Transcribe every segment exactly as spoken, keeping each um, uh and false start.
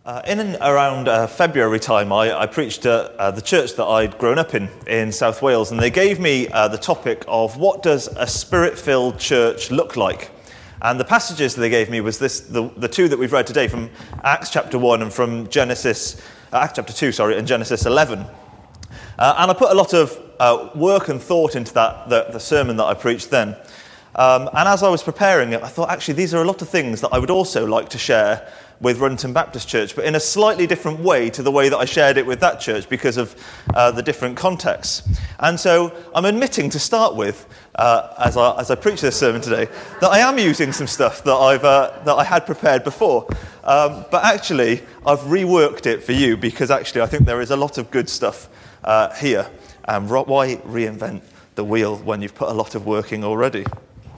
Uh, in and around uh, February time, I, I preached at uh, the church that I'd grown up in, in South Wales, and they gave me uh, the topic of what does a spirit-filled church look like? And the passages that they gave me was this: the, the two that we've read today from Acts chapter one and from Genesis, uh, Acts chapter two, sorry, and Genesis eleven. Uh, and I put a lot of uh, work and thought into that, the, the sermon that I preached then. Um, and as I was preparing it, I thought, actually, these are a lot of things that I would also like to share with Runton Baptist Church, but in a slightly different way to the way that I shared it with that church because of uh, the different contexts. And so I'm admitting to start with, uh, as, I, as I preach this sermon today, that I am using some stuff that I've uh, that I had prepared before. Um, but actually, I've reworked it for you because actually I think there is a lot of good stuff uh, here. Um, why reinvent the wheel when you've put a lot of work in already?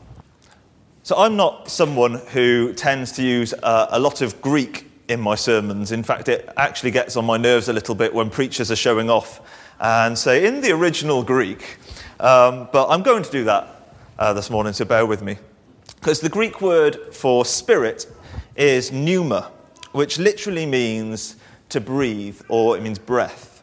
So I'm not someone who tends to use uh, a lot of Greek in my sermons. In fact, it actually gets on my nerves a little bit when preachers are showing off and say, in the original Greek. Um, but I'm going to do that uh, this morning, so bear with me. Because the Greek word for spirit is pneuma, which literally means to breathe, or it means breath.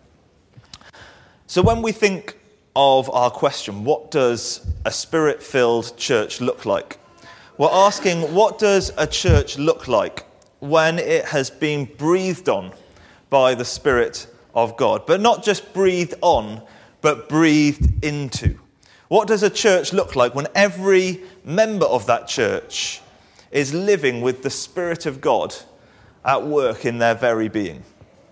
So when we think of our question, what does a spirit-filled church look like? We're asking, what does a church look like when it has been breathed on by the Spirit of God? But not just breathed on, but breathed into. What does a church look like when every member of that church is living with the Spirit of God at work in their very being?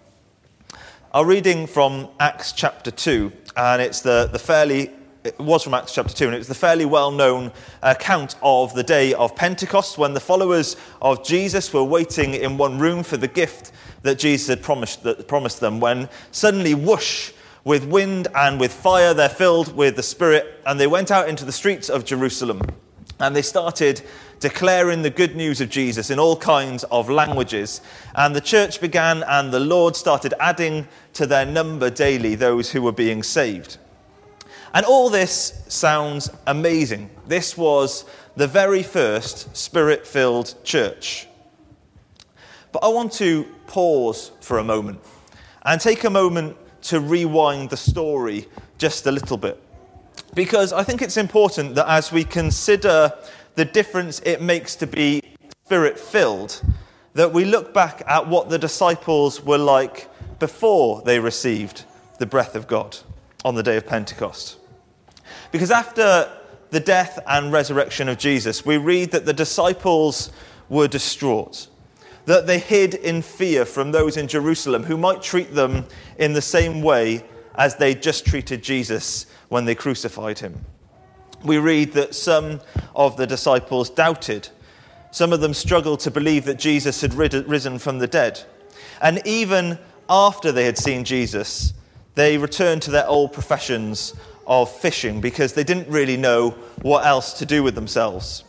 Our reading from Acts chapter two, and it's the, the fairly... It was from Acts chapter two, and it was the fairly well-known account of the day of Pentecost when the followers of Jesus were waiting in one room for the gift that Jesus had promised, that promised them, when suddenly, whoosh, with wind and with fire, they're filled with the Spirit, and they went out into the streets of Jerusalem, and they started declaring the good news of Jesus in all kinds of languages. And the church began, and the Lord started adding to their number daily those who were being saved. And all this sounds amazing. This was the very first Spirit-filled church. But I want to pause for a moment and take a moment to rewind the story just a little bit. Because I think it's important that as we consider the difference it makes to be Spirit-filled, that we look back at what the disciples were like before they received the breath of God on the day of Pentecost. Because after the death and resurrection of Jesus, we read that the disciples were distraught, that they hid in fear from those in Jerusalem who might treat them in the same way as they just treated Jesus when they crucified him. We read that some of the disciples doubted. Some of them struggled to believe that Jesus had risen from the dead. And even after they had seen Jesus, they returned to their old professions of fishing because they didn't really know what else to do with themselves.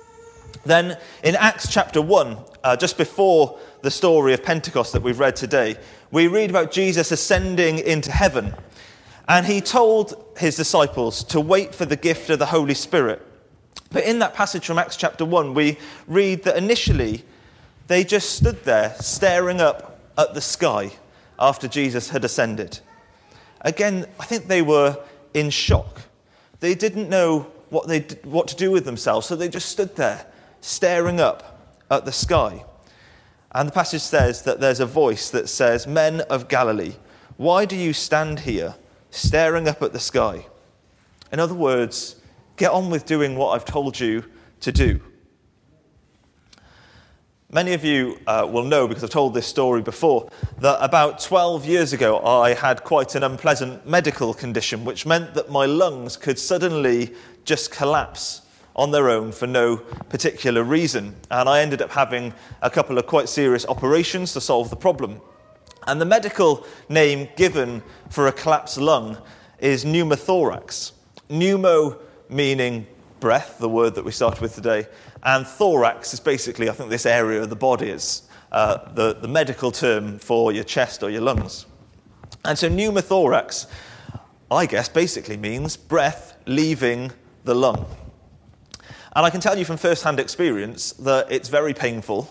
Then in Acts chapter one, uh, just before the story of Pentecost that we've read today, we read about Jesus ascending into heaven, and he told his disciples to wait for the gift of the Holy Spirit. But in that passage from Acts chapter one, we read that initially they just stood there staring up at the sky after Jesus had ascended. Again, I think they were in shock. They didn't know what they what to do with themselves, so they just stood there, staring up at the sky. And the passage says that there's a voice that says, "Men of Galilee, why do you stand here, staring up at the sky?" In other words, get on with doing what I've told you to do. Many of you uh, will know, because I've told this story before, that about twelve years ago I had quite an unpleasant medical condition, which meant that my lungs could suddenly just collapse on their own for no particular reason. And I ended up having a couple of quite serious operations to solve the problem. And the medical name given for a collapsed lung is pneumothorax. Pneumo meaning breath, the word that we started with today, and thorax is basically, I think, this area of the body is uh, the, the medical term for your chest or your lungs. And so pneumothorax, I guess, basically means breath leaving the lung. And I can tell you from first-hand experience that it's very painful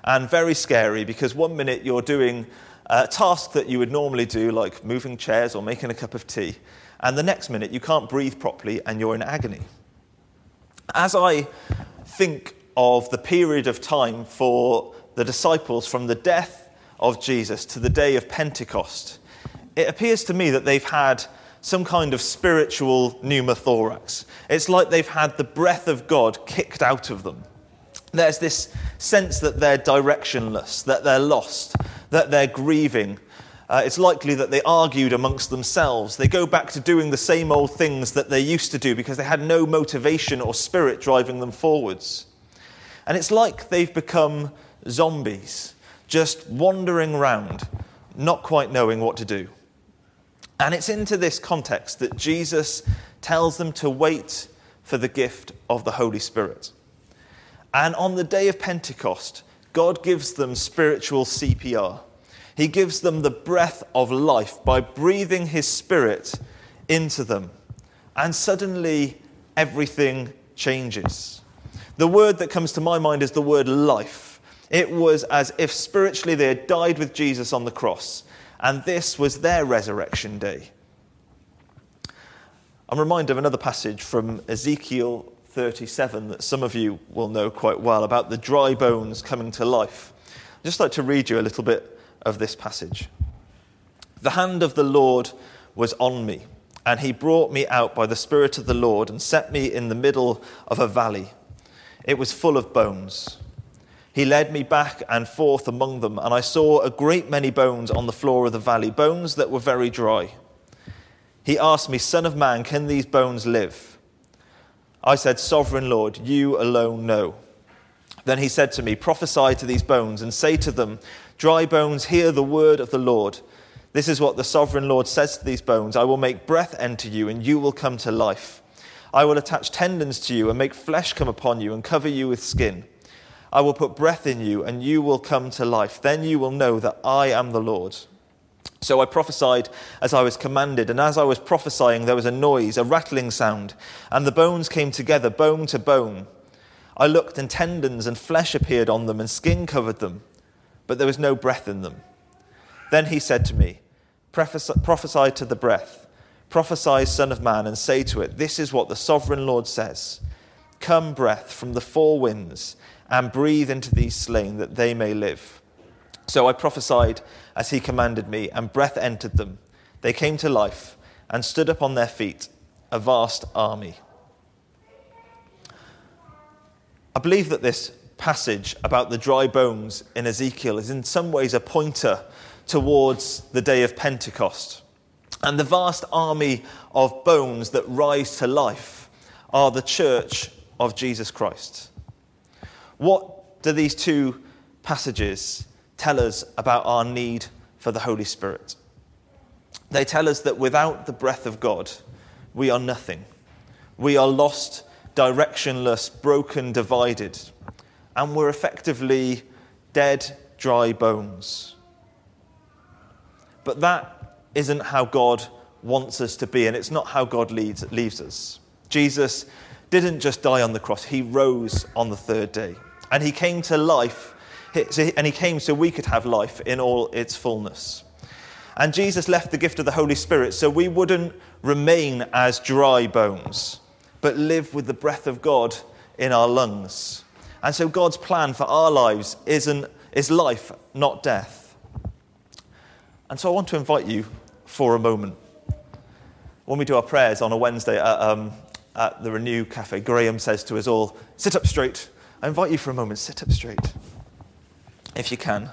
and very scary, because one minute you're doing a task that you would normally do, like moving chairs or making a cup of tea, and the next minute you can't breathe properly and you're in agony. As I think of the period of time for the disciples from the death of Jesus to the day of Pentecost, it appears to me that they've had some kind of spiritual pneumothorax. It's like they've had the breath of God kicked out of them. There's this sense that they're directionless, that they're lost, that they're grieving. Uh, it's likely that they argued amongst themselves. They go back to doing the same old things that they used to do because they had no motivation or spirit driving them forwards. And it's like they've become zombies, just wandering around, not quite knowing what to do. And it's into this context that Jesus tells them to wait for the gift of the Holy Spirit. And on the day of Pentecost, God gives them spiritual C P R. He gives them the breath of life by breathing his Spirit into them. And suddenly, everything changes. The word that comes to my mind is the word life. It was as if spiritually they had died with Jesus on the cross, and this was their resurrection day. I'm reminded of another passage from Ezekiel thirty-seven that some of you will know quite well, about the dry bones coming to life. I'd just like to read you a little bit of this passage. The hand of the Lord was on me, and he brought me out by the Spirit of the Lord and set me in the middle of a valley. It was full of bones. He led me back and forth among them, and I saw a great many bones on the floor of the valley, bones that were very dry. He asked me, "Son of man, can these bones live?" I said, "Sovereign Lord, you alone know." Then he said to me, "Prophesy to these bones and say to them, dry bones, hear the word of the Lord. This is what the Sovereign Lord says to these bones. I will make breath enter you, and you will come to life. I will attach tendons to you and make flesh come upon you and cover you with skin. I will put breath in you, and you will come to life. Then you will know that I am the Lord." So I prophesied as I was commanded, and as I was prophesying, there was a noise, a rattling sound, and the bones came together, bone to bone. I looked, and tendons and flesh appeared on them, and skin covered them, but there was no breath in them. Then he said to me, "Prophesy to the breath. Prophesy, Son of man, and say to it, this is what the Sovereign Lord says. Come, breath, from the four winds, and breathe into these slain, that they may live." So I prophesied as he commanded me, and breath entered them. They came to life and stood up on their feet, a vast army. I believe that this passage about the dry bones in Ezekiel is in some ways a pointer towards the day of Pentecost. And the vast army of bones that rise to life are the church of Jesus Christ. What do these two passages tell us about our need for the Holy Spirit? They tell us that without the breath of God, we are nothing. We are lost, directionless, broken, divided, and we're effectively dead, dry bones. But that isn't how God wants us to be, and it's not how God leads, leaves us. Jesus didn't just die on the cross, he rose on the third day. And he came to life, and he came so we could have life in all its fullness. And Jesus left the gift of the Holy Spirit so we wouldn't remain as dry bones, but live with the breath of God in our lungs. And so God's plan for our lives isn't, is life, not death. And so I want to invite you for a moment. When we do our prayers on a Wednesday at, um, at the Renew Cafe, Graham says to us all, "Sit up straight." I invite you for a moment, sit up straight, if you can.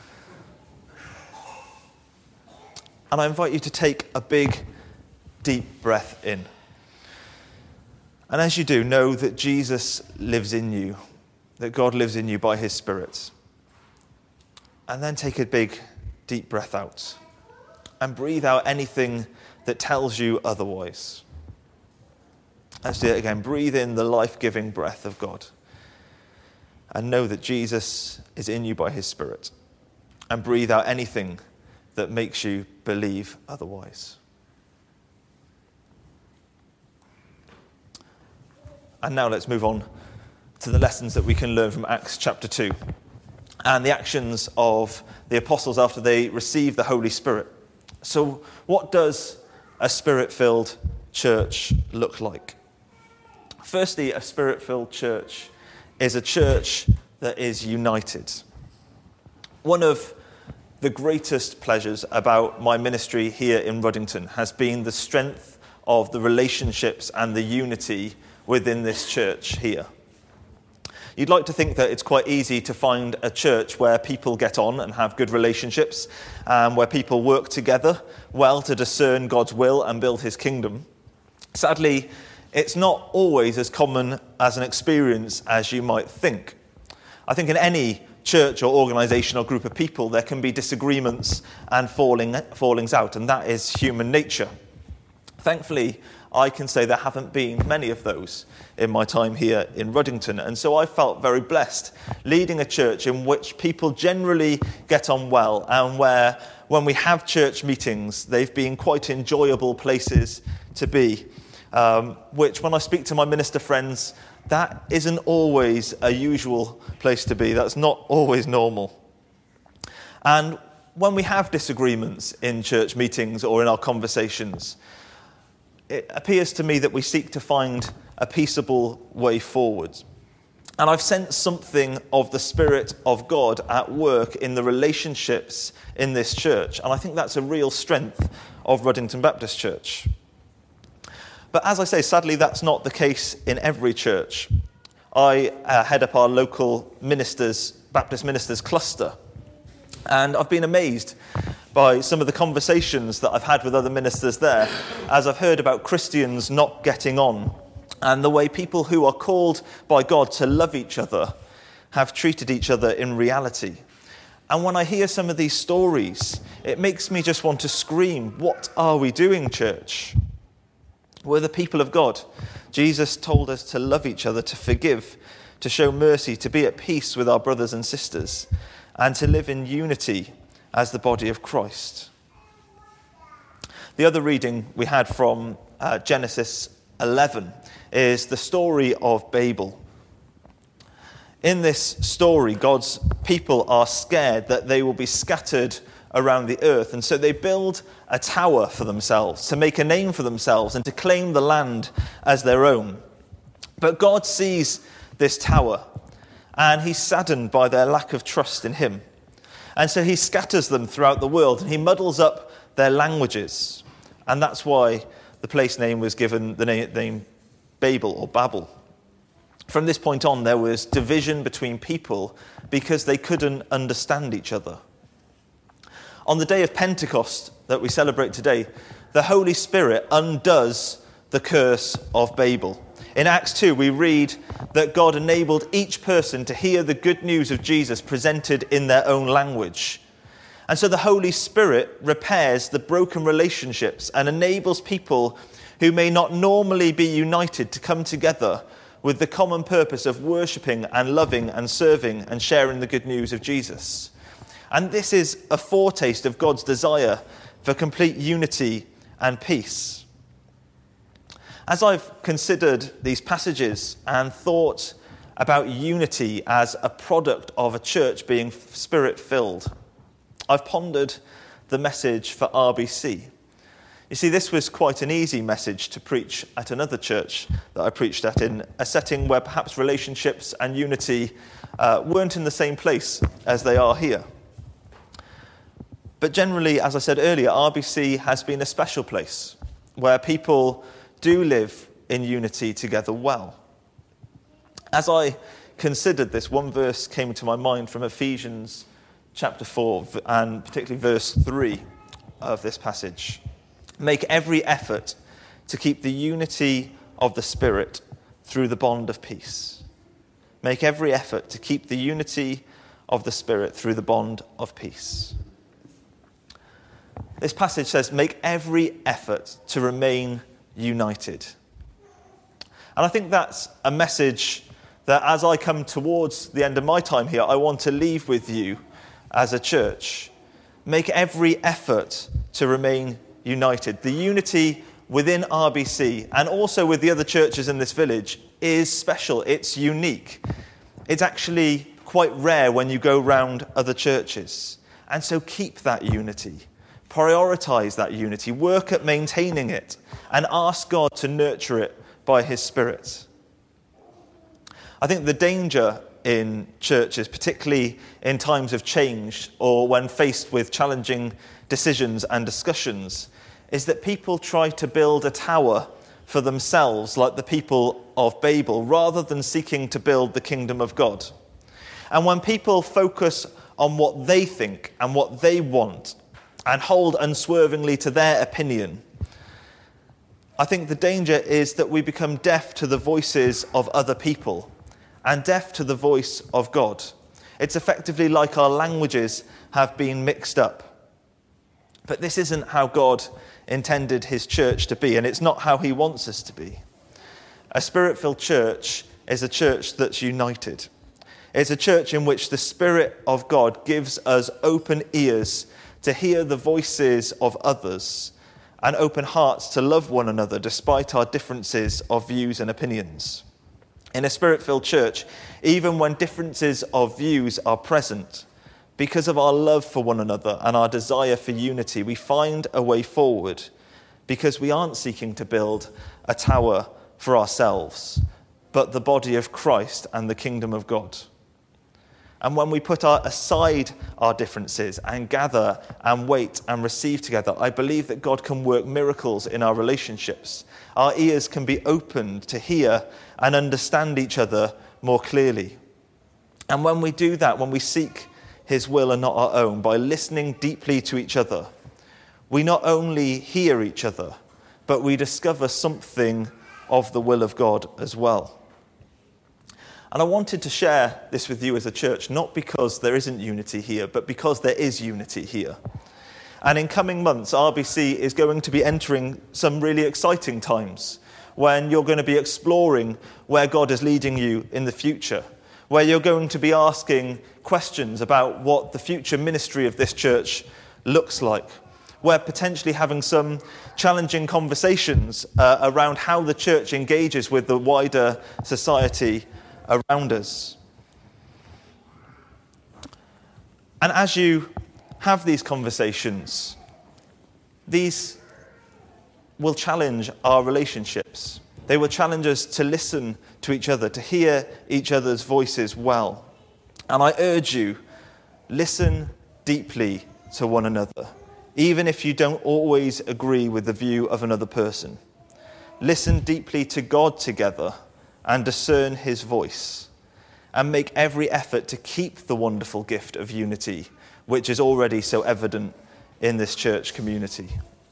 And I invite you to take a big, deep breath in. And as you do, know that Jesus lives in you, that God lives in you by his Spirit. And then take a big, deep breath out and breathe out anything that tells you otherwise. Let's do it again. Breathe in the life-giving breath of God and know that Jesus is in you by his Spirit. And breathe out anything that makes you believe otherwise. And now let's move on to the lessons that we can learn from Acts chapter two. and the actions of the apostles after they received the Holy Spirit. So what does a Spirit-filled church look like? Firstly, a Spirit-filled church is a church that is united. One of the greatest pleasures about my ministry here in Ruddington has been the strength of the relationships and the unity within this church here. You'd like to think that it's quite easy to find a church where people get on and have good relationships, um, where people work together well to discern God's will and build his kingdom. Sadly, it's not always as common as an experience as you might think. I think in any church or organisation or group of people, there can be disagreements and falling, fallings out, and that is human nature. Thankfully, I can say there haven't been many of those in my time here in Ruddington, and so I felt very blessed leading a church in which people generally get on well, and where, when we have church meetings, they've been quite enjoyable places to be, um, which when I speak to my minister friends, that isn't always a usual place to be. That's not always normal. And when we have disagreements in church meetings or in our conversations, it appears to me that we seek to find a peaceable way forward. And I've sensed something of the Spirit of God at work in the relationships in this church. And I think that's a real strength of Ruddington Baptist Church. But as I say, sadly, that's not the case in every church. I uh, head up our local ministers, Baptist ministers cluster. And I've been amazed by some of the conversations that I've had with other ministers there, as I've heard about Christians not getting on, and the way people who are called by God to love each other have treated each other in reality. And when I hear some of these stories, it makes me just want to scream, what are we doing, church? We're the people of God. Jesus told us to love each other, to forgive, to show mercy, to be at peace with our brothers and sisters, and to live in unity as the body of Christ. The other reading we had from uh, Genesis eleven is the story of Babel. In this story, God's people are scared that they will be scattered around the earth, and so they build a tower for themselves to make a name for themselves and to claim the land as their own. But God sees this tower, and he's saddened by their lack of trust in him. And so he scatters them throughout the world, and he muddles up their languages. And that's why the place name was given the name Babel or Babel. From this point on, there was division between people because they couldn't understand each other. On the day of Pentecost that we celebrate today, the Holy Spirit undoes the curse of Babel. In Acts two, we read that God enabled each person to hear the good news of Jesus presented in their own language. And so the Holy Spirit repairs the broken relationships and enables people who may not normally be united to come together with the common purpose of worshipping and loving and serving and sharing the good news of Jesus. And this is a foretaste of God's desire for complete unity and peace. As I've considered these passages and thought about unity as a product of a church being Spirit-filled, I've pondered the message for R B C. You see, this was quite an easy message to preach at another church that I preached at, in a setting where perhaps relationships and unity uh, weren't in the same place as they are here. But generally, as I said earlier, R B C has been a special place where people do live in unity together well. As I considered this, one verse came to my mind from Ephesians chapter four, and particularly verse three of this passage. Make every effort to keep the unity of the Spirit through the bond of peace. Make every effort to keep the unity of the Spirit through the bond of peace. This passage says, make every effort to remain united. And I think that's a message that as I come towards the end of my time here, I want to leave with you as a church. Make every effort to remain united. The unity within R B C and also with the other churches in this village is special. It's unique. It's actually quite rare when you go round other churches. And so keep that unity. Prioritise that unity. Work at maintaining it. And ask God to nurture it by his Spirit. I think the danger in churches, particularly in times of change or when faced with challenging decisions and discussions, is that people try to build a tower for themselves like the people of Babel, rather than seeking to build the kingdom of God. And when people focus on what they think and what they want and hold unswervingly to their opinion, I think the danger is that we become deaf to the voices of other people and deaf to the voice of God. It's effectively like our languages have been mixed up. But this isn't how God intended his church to be, and it's not how he wants us to be. A Spirit-filled church is a church that's united. It's a church in which the Spirit of God gives us open ears to hear the voices of others and open hearts to love one another despite our differences of views and opinions. In a Spirit-filled church, even when differences of views are present, because of our love for one another and our desire for unity, we find a way forward because we aren't seeking to build a tower for ourselves, but the body of Christ and the kingdom of God. And when we put our, aside our differences and gather and wait and receive together, I believe that God can work miracles in our relationships. Our ears can be opened to hear and understand each other more clearly. And when we do that, when we seek his will and not our own, by listening deeply to each other, we not only hear each other, but we discover something of the will of God as well. And I wanted to share this with you as a church, not because there isn't unity here, but because there is unity here. And in coming months, R B C is going to be entering some really exciting times when you're going to be exploring where God is leading you in the future, where you're going to be asking questions about what the future ministry of this church looks like. We're potentially having some challenging conversations uh, around how the church engages with the wider society around us. And as you have these conversations, these will challenge our relationships. They will challenge us to listen to each other, to hear each other's voices well. And I urge you, listen deeply to one another, even if you don't always agree with the view of another person. Listen deeply to God together and discern his voice, and make every effort to keep the wonderful gift of unity, which is already so evident in this church community.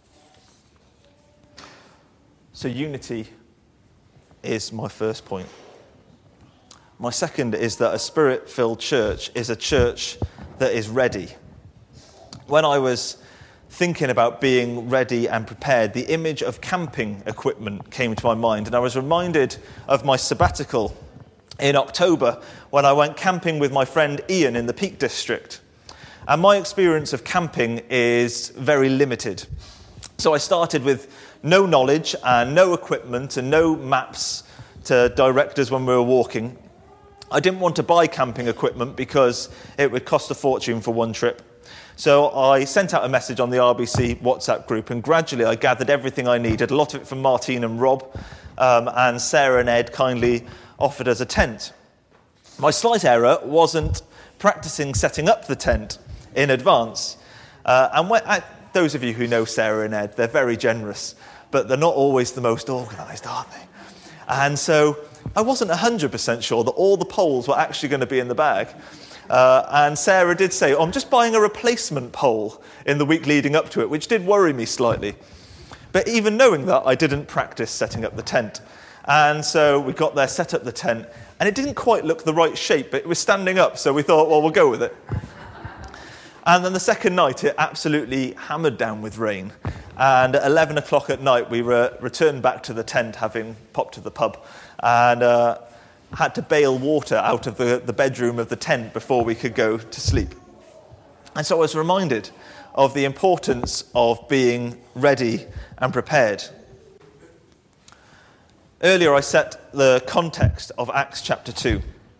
So unity is my first point. My second is that a Spirit-filled church is a church that is ready. When I was thinking about being ready and prepared, the image of camping equipment came to my mind, and I was reminded of my sabbatical in October when I went camping with my friend Ian in the Peak District. And my experience of camping is very limited. So I started with no knowledge and no equipment and no maps to direct us when we were walking. I didn't want to buy camping equipment because it would cost a fortune for one trip. So I sent out a message on the R B C WhatsApp group, and gradually I gathered everything I needed, a lot of it from Martine and Rob, um, and Sarah and Ed kindly offered us a tent. My slight error wasn't practicing setting up the tent in advance. Uh, and when, uh, those of you who know Sarah and Ed, they're very generous, but they're not always the most organised, are they? And so I wasn't one hundred percent sure that all the poles were actually going to be in the bag. Uh, and Sarah did say, oh, I'm just buying a replacement pole in the week leading up to it, which did worry me slightly. But even knowing that, I didn't practice setting up the tent. And so we got there, set up the tent, and it didn't quite look the right shape, but it was standing up, so we thought, well, we'll go with it. And then the second night, it absolutely hammered down with rain. And at eleven o'clock at night, we re- returned back to the tent, having popped to the pub, and uh, had to bail water out of the, the bedroom of the tent before we could go to sleep. And so I was reminded of the importance of being ready and prepared. Earlier I set the context of Acts chapter two,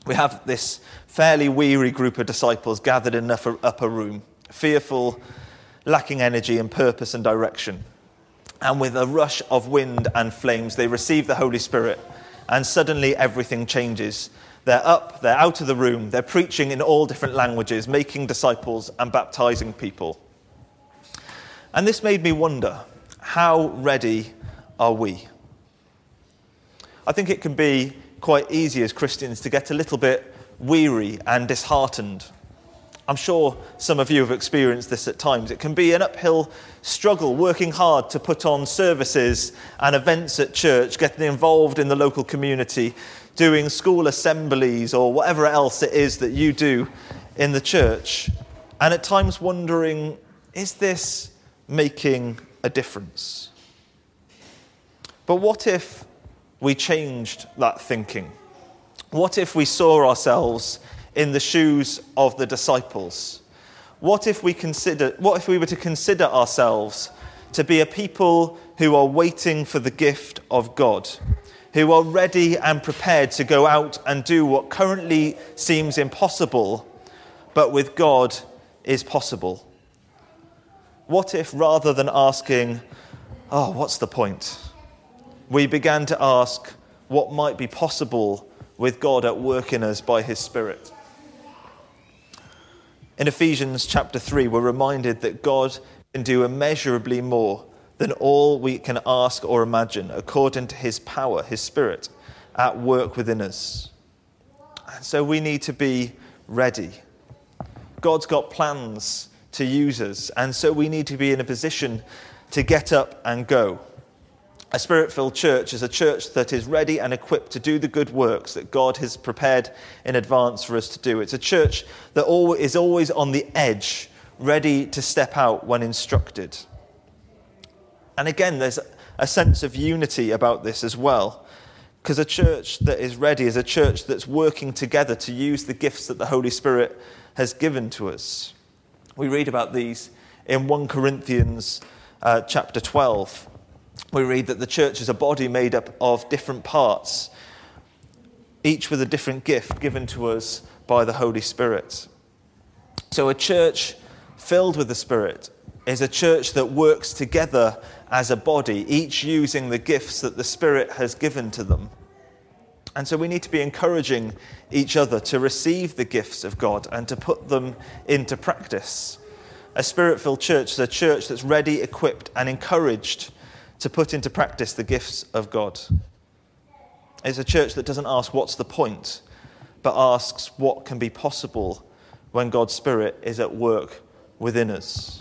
We have this fairly weary group of disciples gathered in an upper, upper room, fearful, lacking energy and purpose and direction. And with a rush of wind and flames, they receive the Holy Spirit, and suddenly everything changes. They're up, they're out of the room, they're preaching in all different languages, making disciples and baptizing people. And this made me wonder, how ready are we? I think it can be quite easy as Christians to get a little bit weary and disheartened. I'm sure some of you have experienced this at times. It can be an uphill struggle, working hard to put on services and events at church, getting involved in the local community, doing school assemblies or whatever else it is that you do in the church. And at times wondering, is this making a difference? But what if we changed that thinking? What if we saw ourselves in the shoes of the disciples? What if we consider, what if we were to consider ourselves to be a people who are waiting for the gift of God, who are ready and prepared to go out and do what currently seems impossible, but with God is possible? What if, rather than asking, oh, what's the point, we began to ask what might be possible with God at work in us by his Spirit? In Ephesians chapter three, we're reminded that God can do immeasurably more than all we can ask or imagine, according to his power, his Spirit, at work within us. And so we need to be ready. God's got plans to use us, and so we need to be in a position to get up and go. A Spirit-filled church is a church that is ready and equipped to do the good works that God has prepared in advance for us to do. It's a church that is always on the edge, ready to step out when instructed. And again, there's a sense of unity about this as well, because a church that is ready is a church that's working together to use the gifts that the Holy Spirit has given to us. We read about these in First Corinthians uh, chapter twelve. We read that the church is a body made up of different parts, each with a different gift given to us by the Holy Spirit. So a church filled with the Spirit is a church that works together as a body, each using the gifts that the Spirit has given to them. And so we need to be encouraging each other to receive the gifts of God and to put them into practice. A Spirit-filled church is a church that's ready, equipped, and encouraged to put into practice the gifts of God. It's a church that doesn't ask what's the point, but asks what can be possible when God's Spirit is at work within us.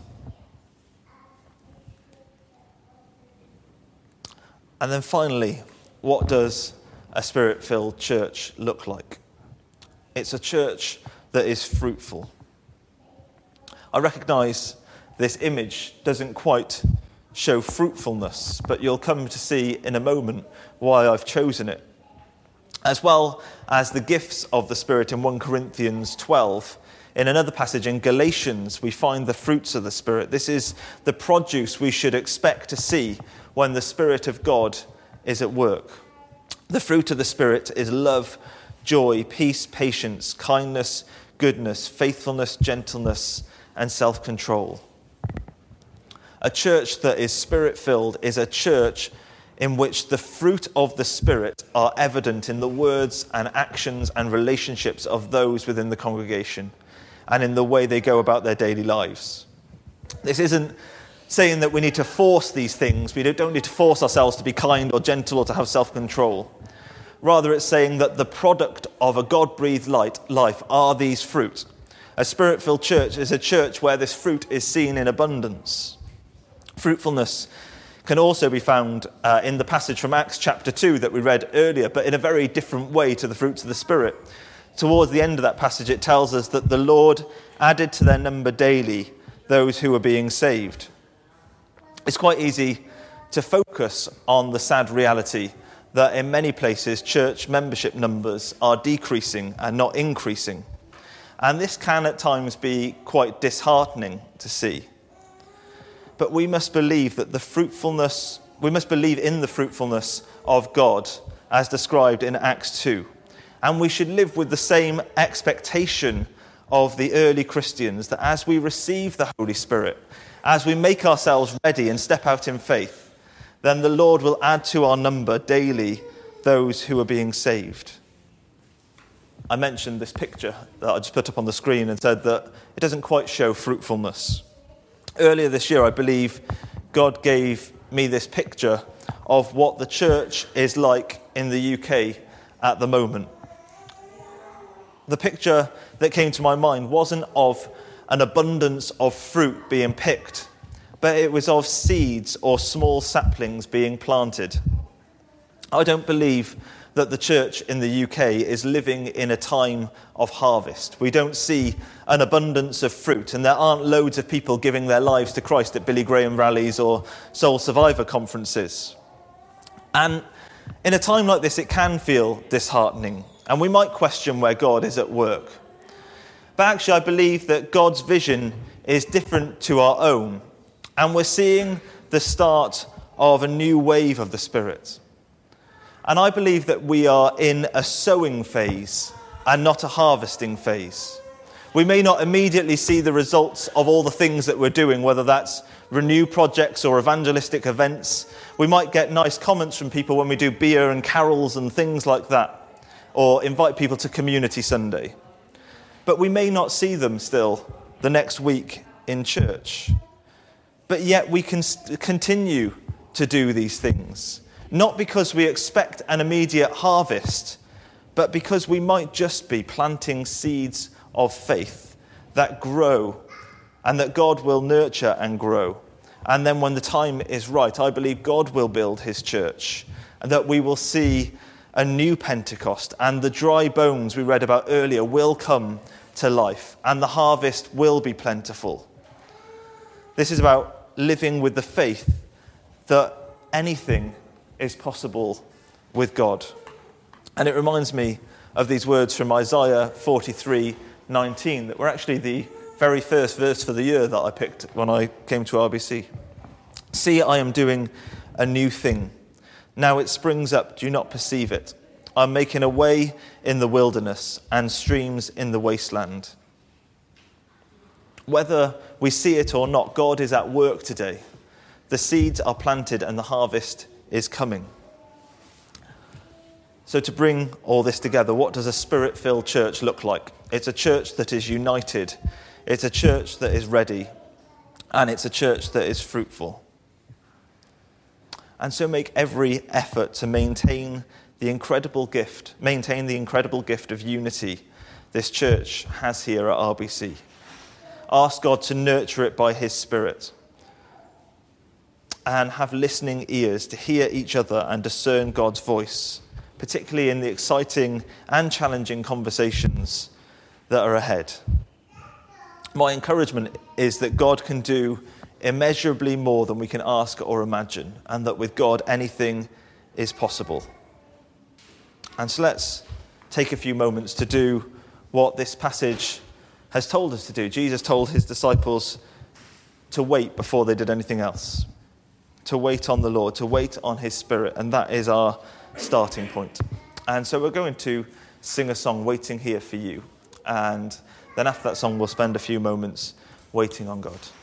And then finally, what does a Spirit-filled church look like? It's a church that is fruitful. I recognise this image doesn't quite show fruitfulness, but you'll come to see in a moment why I've chosen it. As well as the gifts of the Spirit in First Corinthians twelve, in another passage in Galatians, we find the fruits of the Spirit. This is the produce we should expect to see when the Spirit of God is at work. The fruit of the Spirit is love, joy, peace, patience, kindness, goodness, faithfulness, gentleness, and self-control. A church that is Spirit-filled is a church in which the fruit of the Spirit are evident in the words and actions and relationships of those within the congregation and in the way they go about their daily lives. This isn't saying that we need to force these things. We don't need to force ourselves to be kind or gentle or to have self-control. Rather, it's saying that the product of a God-breathed life are these fruit. A Spirit-filled church is a church where this fruit is seen in abundance. Fruitfulness can also be found uh, in the passage from Acts chapter two that we read earlier, but in a very different way to the fruits of the Spirit. Towards the end of that passage, it tells us that the Lord added to their number daily those who were being saved. It's quite easy to focus on the sad reality that in many places church membership numbers are decreasing and not increasing. And this can at times be quite disheartening to see. But we must believe that the fruitfulness, we must believe in the fruitfulness of God as described in Acts two. And we should live with the same expectation of the early Christians, that as we receive the Holy Spirit, as we make ourselves ready and step out in faith, then the Lord will add to our number daily those who are being saved. I mentioned this picture that I just put up on the screen and said that it doesn't quite show fruitfulness. Earlier this year, I believe God gave me this picture of what the church is like in the U K at the moment. The picture that came to my mind wasn't of an abundance of fruit being picked, but it was of seeds or small saplings being planted. I don't believe that the church in the U K is living in a time of harvest. We don't see an abundance of fruit, and there aren't loads of people giving their lives to Christ at Billy Graham rallies or Soul Survivor conferences. And in a time like this, it can feel disheartening, and we might question where God is at work. But actually, I believe that God's vision is different to our own, and we're seeing the start of a new wave of the Spirit. And I believe that we are in a sowing phase and not a harvesting phase. We may not immediately see the results of all the things that we're doing, whether that's renew projects or evangelistic events. We might get nice comments from people when we do beer and carols and things like that, or invite people to Community Sunday. But we may not see them still the next week in church. But yet we can continue to do these things. Not because we expect an immediate harvest, but because we might just be planting seeds of faith that grow and that God will nurture and grow. And then when the time is right, I believe God will build his church and that we will see a new Pentecost, and the dry bones we read about earlier will come to life and the harvest will be plentiful. This is about living with the faith that anything is possible with God. And it reminds me of these words from Isaiah forty-three nineteen that were actually the very first verse for the year that I picked when I came to R B C. See, I am doing a new thing. Now it springs up, do you not perceive it? I'm making a way in the wilderness and streams in the wasteland. Whether we see it or not, God is at work today. The seeds are planted and the harvest is coming. So to bring all this together, what does a spirit-filled church look like? It's a church that is united. It's a church that is ready. And it's a church that is fruitful. And so make every effort to maintain the incredible gift, maintain the incredible gift of unity this church has here at R B C. Ask God to nurture it by his Spirit. And have listening ears to hear each other and discern God's voice, particularly in the exciting and challenging conversations that are ahead. My encouragement is that God can do immeasurably more than we can ask or imagine, and that with God anything is possible. And so let's take a few moments to do what this passage has told us to do. Jesus told his disciples to wait before they did anything else. To wait on the Lord, to wait on his Spirit, and that is our starting point. And so we're going to sing a song, Waiting Here for You, and then after that song we'll spend a few moments waiting on God.